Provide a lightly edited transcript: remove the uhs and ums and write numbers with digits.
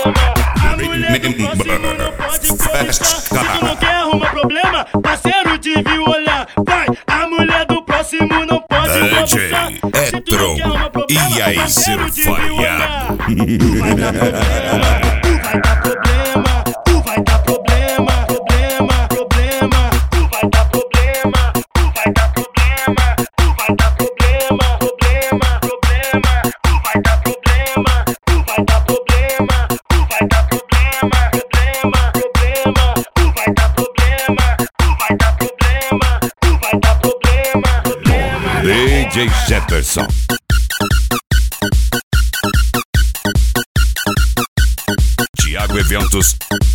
A mulher do próximo não pode cobiçar. Se tu não quer arrumar problema, parceiro, devia olhar. Vai, a mulher do próximo não pode cobiçar. Se tu não quer arrumar problema, E aí, parceiro, seu devia olhar. falhado? Tu vai dar problema, tu vai dar problema, problema, problema. Tu vai dar problema, tu vai dar problema, tu vai dar problema, problema, problema. Tu vai dar problema, tu vai dar problema, tu vai dar problema, problema, problema. Tu vai dar problema, tu vai dar problema, tu vai dar problema, problema. DJ Jefferson. Thiago Eventos.